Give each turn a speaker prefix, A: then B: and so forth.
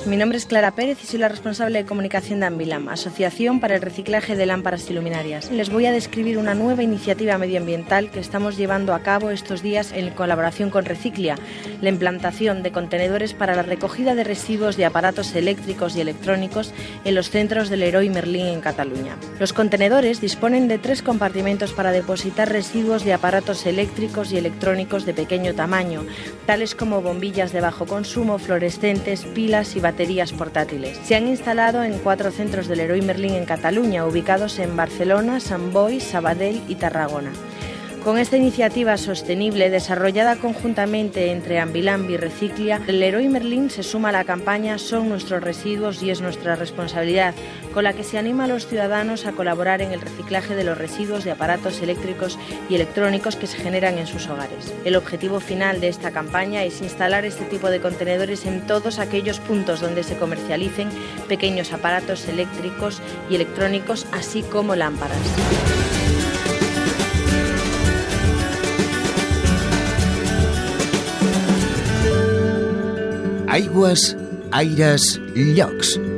A: mi nombre es Clara Pérez y soy la responsable de comunicación de Ambilam, Asociación para el Reciclaje de Lámparas y Luminarias. Les voy a describir una nueva iniciativa medioambiental que estamos llevando a cabo estos días en colaboración con Reciclia, la implantación de contenedores para la recogida de residuos de aparatos eléctricos y electrónicos en los centros del Leroy Merlin en Cataluña. Los contenedores disponen de 3 compartimentos para depositar residuos de aparatos eléctricos y electrónicos de pequeño tamaño, tales como bombillas de bajo consumo, fluorescentes, pilas y baterías portátiles. Se han instalado en 4 centros del Leroy Merlin en Cataluña, ubicados en Barcelona, Sant Boi, Sabadell y Tarragona. Con esta iniciativa sostenible, desarrollada conjuntamente entre Ambilam y Reciclia, el Leroy Merlin se suma a la campaña Son nuestros residuos y es nuestra responsabilidad, con la que se anima a los ciudadanos a colaborar en el reciclaje de los residuos de aparatos eléctricos y electrónicos que se generan en sus hogares. El objetivo final de esta campaña es instalar este tipo de contenedores en todos aquellos puntos donde se comercialicen pequeños aparatos eléctricos y electrónicos, así como lámparas.
B: Aigües, aires, llocs.